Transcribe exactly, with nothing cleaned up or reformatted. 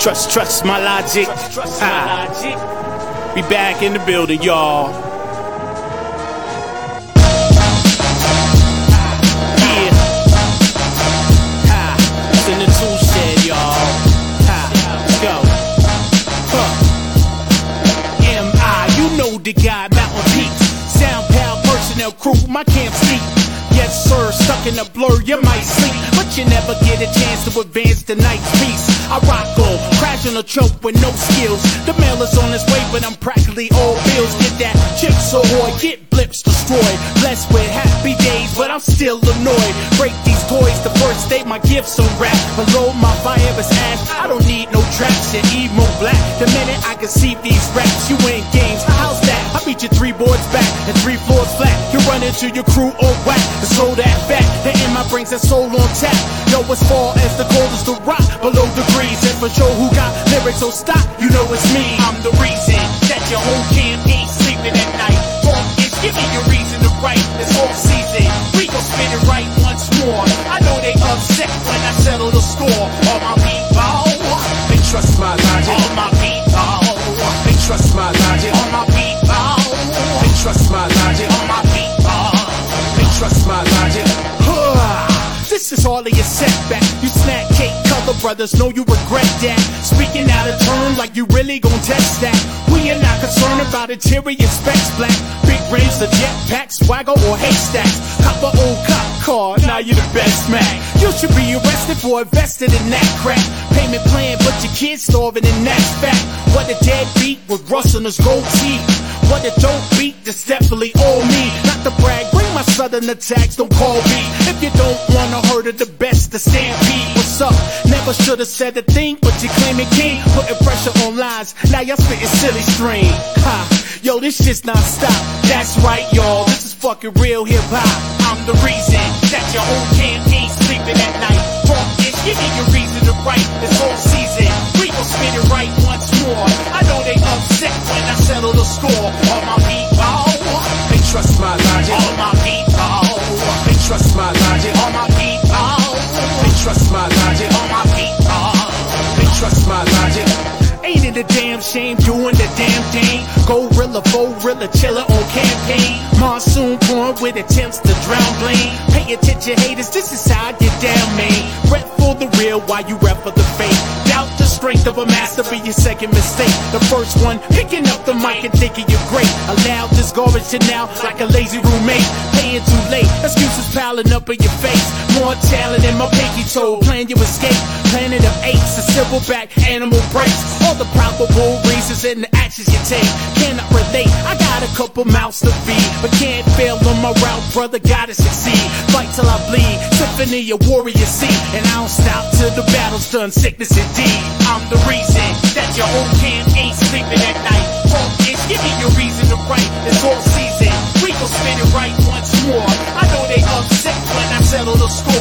Trust, trust my logic. Trust, trust my logic. We back in the building, y'all. Yeah. Ha. It's in the tool shed, y'all. Ha. Let's go. Huh. M I, you know the guy, Mountain Peaks. Sound Pal personnel crew, my camp seat. Yes, sir, stuck in a blur, you might sleep, but you never get a chance to advance tonight's piece. I rock on, crash on a choke with no skills. The mail is on its way, but I'm practically all bills. Get that chips ahoy, get blips destroyed. Blessed with happy days, but I'm still annoyed. Break these toys, the first day my gifts on rap. Below my fire is ash, I don't need no traps and emo black. The minute I can see these raps, you ain't games. How's that? I beat you three boards back and three floors flat. You run into your crew or whack. So that back, the in my brains that soul on tap. Yo, as far as the gold is the rock below degrees. And for sure who got lyrics, so stop, you know it's me. I'm the reason that your whole camp ain't sleeping at night. Funk is giving you reason to write this whole season. We gon' spin it right once more. I know they upset when I settle the score. All my people, they trust my logic. All my people, they trust my logic. All my people, they trust my logic. All my people, they trust my logic. This is all of your setback. You snack cake color brothers, know you regret that. Speaking out of turn like you really gon' test that. We are not concerned about interior specs, black. Big rims, a jetpack, swagger or haystacks. Cop a old cop car, now you're the best man. You should be arrested for investing in that crap. Payment plan, but your kids starving in that fact. What a deadbeat with rust on his gold teeth. What a dope beat, that's definitely all me. Not to brag, bring my southern attacks, don't call me. If you don't wanna hurt of the best, the stampede. What's up? Never should've said a thing, but you claiming king. Putting pressure on lines, now y'all spitting silly string. Ha, yo, this shit's not stop. That's right, y'all, this is fucking real hip hop. I'm the reason that your whole camp ain't sleeping at night. Funk is giving you reason to write this whole season. We gon' spin it right once more. I know they upset when I settle the score. All my people, they trust my logic. All my people, they trust my logic. All my people, they trust my logic. All my people, they trust my logic. Ain't it a damn shame doing the damn thing? Gorilla, gorilla, chiller on campaign. Monsoon pouring with attempts to drown blame. Pay attention, haters, this is how I get down, man. Rep for the real while you rep for the fake. Doubt the strength of a master be your second mistake. The first one, picking up the mic and thinking you're great. Allow this garbage to now like a lazy roommate. Paying too late, excuses piling up in your face. More talent in my pinky toe, plan you escape. Planet of apes, a silverback animal breaks. All the probable reasons and the actions you take. Cannot relate, I got a couple mouths to feed, but can't fail on my route, brother, gotta succeed. Fight till I bleed, symphony of warrior seat. And I don't stop till the battle's done, sickness indeed. I'm the reason that your whole camp ain't sleeping at night. Funk is giving you reason to write this whole season. We gon' spin it right once more. I know they upset when I settle the score.